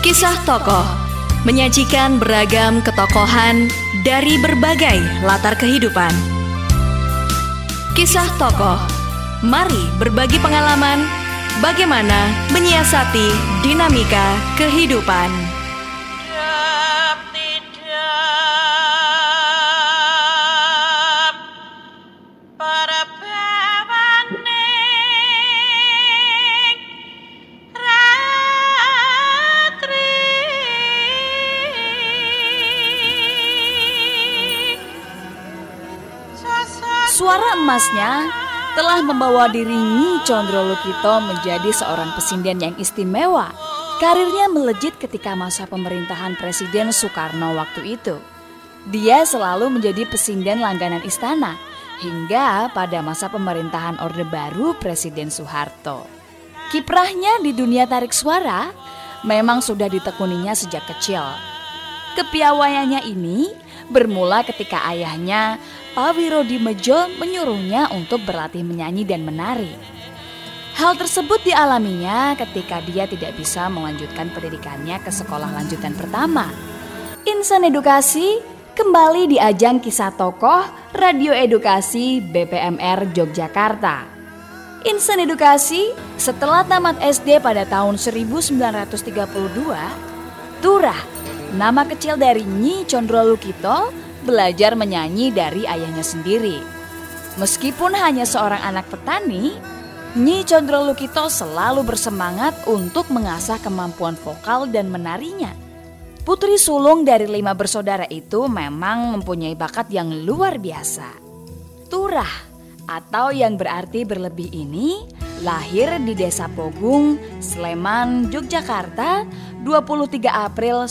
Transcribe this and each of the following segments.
Kisah tokoh menyajikan beragam ketokohan dari berbagai latar kehidupan. Kisah tokoh, mari berbagi pengalaman bagaimana menyiasati dinamika kehidupan. Suara emasnya telah membawa diri Nyi Condrolukito menjadi seorang pesinden yang istimewa. Karirnya melejit ketika masa pemerintahan Presiden Soekarno waktu itu. Dia selalu menjadi pesinden langganan istana hingga pada masa pemerintahan Orde Baru Presiden Soeharto. Kiprahnya di dunia tarik suara memang sudah ditekuninya sejak kecil. Kepiawaiannya ini bermula ketika ayahnya, Pak Wirodimejo, menyuruhnya untuk berlatih menyanyi dan menari. Hal tersebut dialaminya ketika dia tidak bisa melanjutkan pendidikannya ke sekolah lanjutan pertama. Insan Edukasi kembali di ajang kisah tokoh Radio Edukasi BPMR Yogyakarta. Insan Edukasi setelah tamat SD pada tahun 1932, Turah, nama kecil dari Nyi Condrolukito, belajar menyanyi dari ayahnya sendiri. Meskipun hanya seorang anak petani, Nyi Condrolukito selalu bersemangat untuk mengasah kemampuan vokal dan menarinya. Putri sulung dari 5 bersaudara itu memang mempunyai bakat yang luar biasa. Turah, atau yang berarti berlebih ini, lahir di Desa Pogung, Sleman, Yogyakarta, 23 April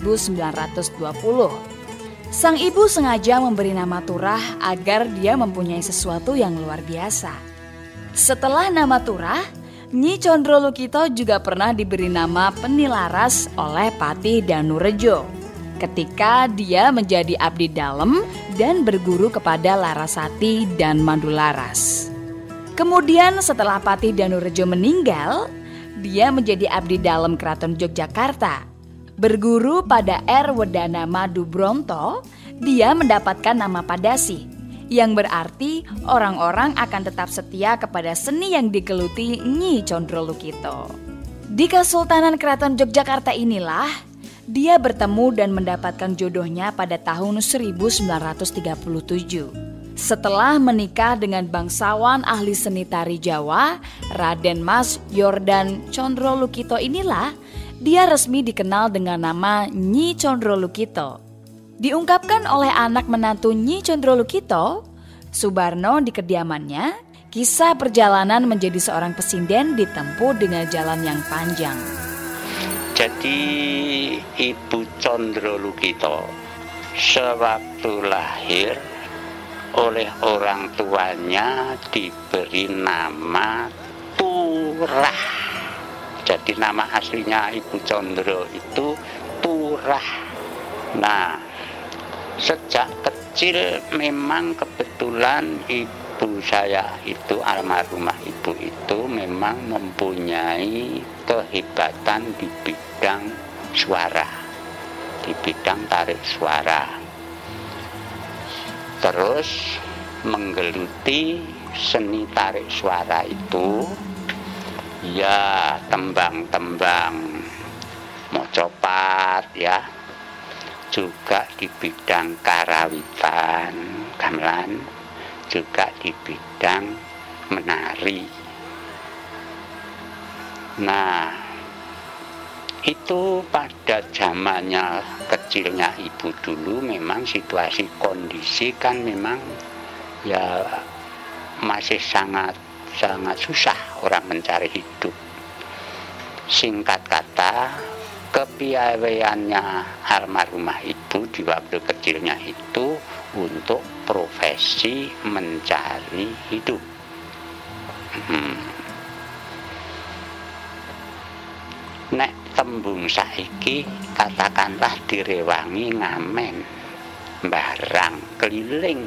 1920. Sang ibu sengaja memberi nama Turah agar dia mempunyai sesuatu yang luar biasa. Setelah nama Turah, Nyi Condrolukito juga pernah diberi nama Penilaras oleh Patih Danurejo ketika dia menjadi abdi dalem dan berguru kepada Larasati dan Mandularas. Kemudian setelah Patih Danurejo meninggal, dia menjadi abdi dalem Keraton Yogyakarta. Berguru pada R. Wedana Madu Bronto, dia mendapatkan nama Padasi, yang berarti orang-orang akan tetap setia kepada seni yang digeluti Nyi Condrolukito. Di Kesultanan Keraton Yogyakarta inilah dia bertemu dan mendapatkan jodohnya pada tahun 1937. Setelah menikah dengan bangsawan ahli seni tari Jawa, Raden Mas Yordan Condrolukito inilah dia resmi dikenal dengan nama Nyi Condrolukito. Diungkapkan oleh anak menantu Nyi Condrolukito, Subarno, di kediamannya, kisah perjalanan menjadi seorang pesinden ditempuh dengan jalan yang panjang. Jadi Ibu Condrolukito sewaktu lahir oleh orang tuanya diberi nama Turah. Jadi nama aslinya Ibu Condro itu Turah. Nah, sejak kecil memang kebetulan ibu saya itu, almarhumah ibu itu, memang mempunyai kehebatan di bidang suara, di bidang tarik suara. Terus menggeluti seni tarik suara itu, ya tembang-tembang mocopat ya, juga di bidang karawitan, gamelan, juga di bidang menari. Nah, itu pada zamannya kecilnya ibu dulu memang situasi kondisi kan memang ya masih sangat susah orang mencari hidup. Singkat kata, kepiawaiannya almarhumah ibu di waktu kecilnya itu untuk profesi mencari hidup. Nek tembung saiki katakanlah direwangi ngamen, barang keliling.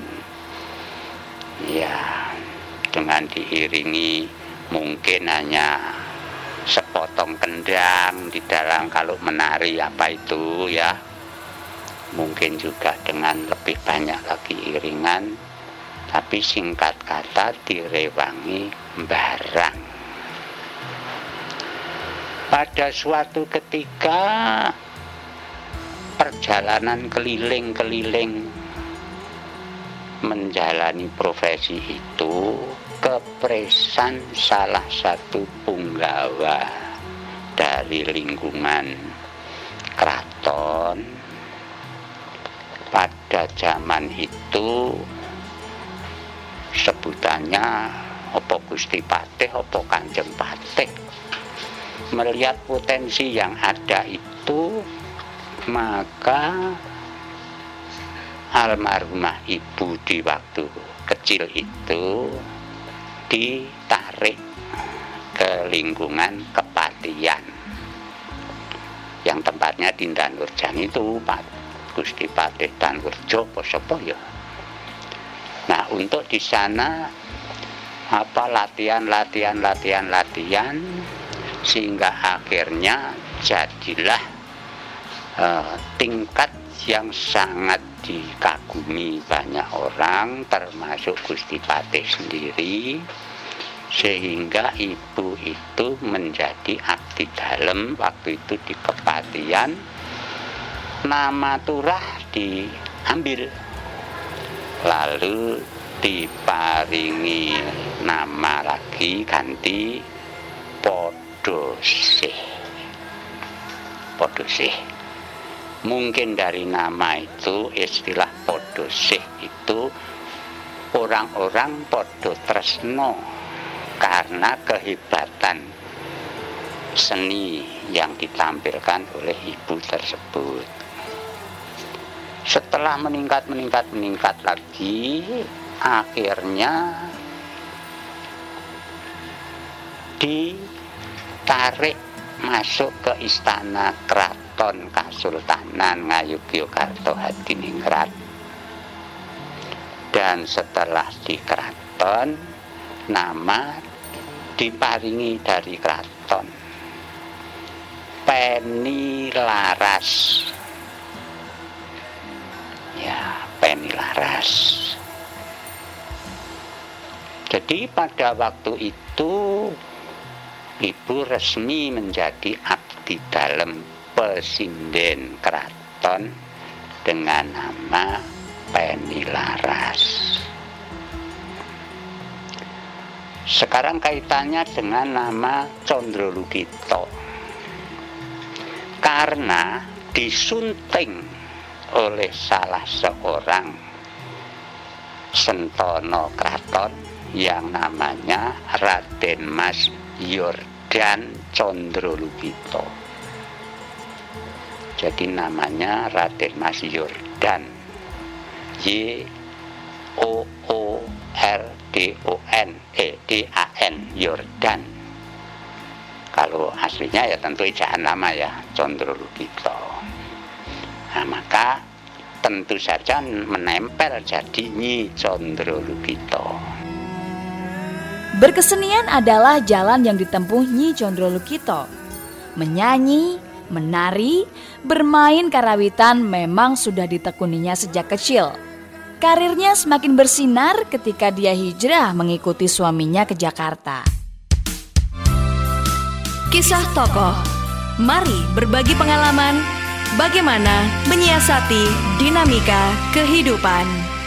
Ya, dengan diiringi mungkin hanya sepotong kendang di dalam kalau menari apa itu ya. Mungkin juga dengan lebih banyak lagi iringan, tapi singkat kata direwangi barang. Pada suatu ketika perjalanan keliling-keliling menjalani profesi itu, kepresan salah satu punggawa dari lingkungan keraton. Pada zaman itu sebutannya opo Gusti Patih, opo Kanjeng Patih, melihat potensi yang ada itu, maka almarhumah ibu di waktu kecil itu ditarik ke lingkungan kepatian yang tempatnya di Danurjan itu, Pak Gusti Patih Danurjo posopo ya. Nah, untuk di sana latihan sehingga akhirnya jadilah tingkat yang sangat dikagumi banyak orang, termasuk Gusti Patih sendiri, sehingga ibu itu menjadi abdi dalem waktu itu di kepatian. Nama turah diambil, lalu diparingi nama lagi ganti Podosih. Mungkin dari nama itu, istilah Podosih itu orang-orang podo tresno karena kehebatan seni yang ditampilkan oleh ibu tersebut. Setelah meningkat lagi, akhirnya ditarik masuk ke istana Keraton Kasultanan Ngayogyakarta Hadiningrat. Dan setelah di keraton, nama diparingi dari keraton, Penilaras. Ya, Penilaras. Jadi pada waktu itu ibu resmi menjadi abdi dalem pesinden keraton dengan nama Penilaras. Sekarang kaitannya dengan nama Condrolukito, karena disunting oleh salah seorang sentono keraton yang namanya Raden Mas Yordan Condrolukito. Jadi namanya Raden Mas Yordan, YOORDON, Yordan. Kalau aslinya ya tentu ejaan lama ya, Condrolukito. Nah, maka tentu saja menempel jadi Nyi Condrolukito. Berkesenian adalah jalan yang ditempuh Nyi Condrolukito. Menyanyi, menari, bermain karawitan memang sudah ditekuninya sejak kecil. Karirnya semakin bersinar ketika dia hijrah mengikuti suaminya ke Jakarta. Kisah tokoh. Mari berbagi pengalaman bagaimana menyiasati dinamika kehidupan.